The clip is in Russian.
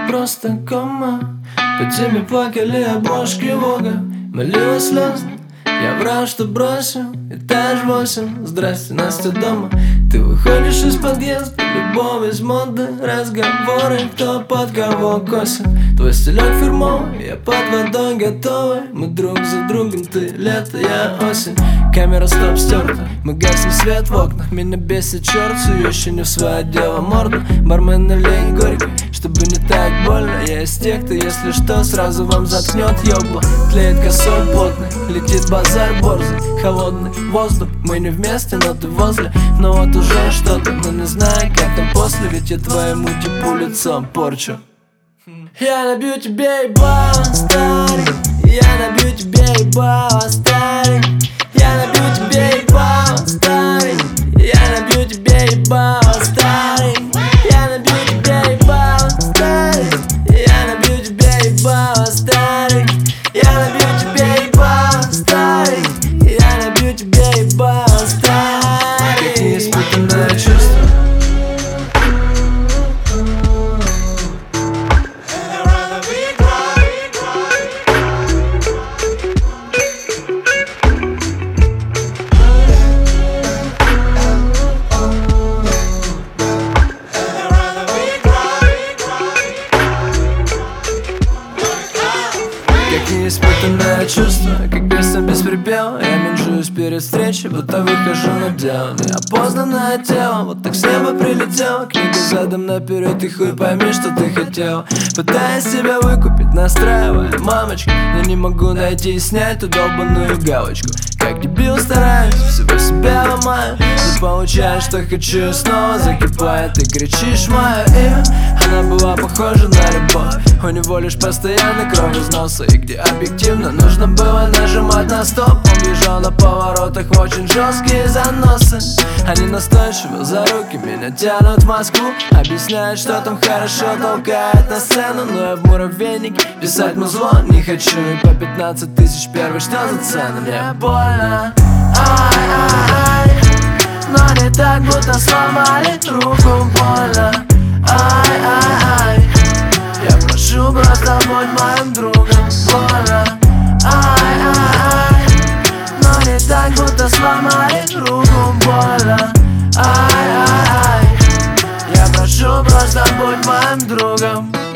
просто кома. По теме плакали обложки Вога. Молилась слезно, я врал, что бросил. Этаж 8, здрасте, Настя дома. Ты выходишь из подъезда, любовь из моды. Разговоры, кто под кого косит. Твой стилек фирмовый, я под водой готовый. Мы друг за другом, ты лето, я осень. Камера стоп стерта, мы гасим свет в окнах. Меня бесит черт, сую еще не в свое дело морду. Бармен налей горький, чтобы не так больно. Я из тех, кто, если что, сразу вам заткнет ёбла. Тлеет косой плотный, летит базар борзый. Холодный воздух, мы не вместе, но ты возле. Но вот уже что-то, но не знаю, как там после. Ведь я твоему типу лицом порчу. Я набью тебе ебало, старик. Я набью тебе ебало, старик. Я набью тебе ебало, старик. Я набью тебе ебало, старик. Я набью тебе ебало, старик. Я набью тебе ебало, старик. Я набью тебе ебало, старик. Я набью тебе ебало, старик. Как неиспытанное чувство. Неиспытанное чувство, как песня без припева. Я менжуюсь перед встречей, будто выхожу на дело. Неопознанное тело, вот так с неба прилетело. Книга задом наперед, и хуй пойми, что ты хотел. Пытаясь себя выкупить, настраивая мамочку, но не могу найти и снять ту долбаную галочку. Как дебил стараюсь, всего себя ломаю. Не получаю, что хочу, снова закипает. Ты кричишь мое имя, она была похожа на любовь. У него лишь постоянно кровь из носа. И где объективно нужно было нажимать на стоп. Он бежал на поворотах в очень жесткие заносы. Они настойчиво за руки меня тянут в Москву. Объясняют, что там хорошо, толкает на сцену. Но я в муравейнике писать музло не хочу. И по 15 тысяч первый, что за цену? Мне больно, ай-ай-ай. Но не так, будто сломали руку, больно, ай-ай-ай. Я прошу, просто будь моим другом, больно, ай-ай-ай. Но не так, будто сломали руку, больно, ай-ай-ай. Я прошу, просто будь моим другом.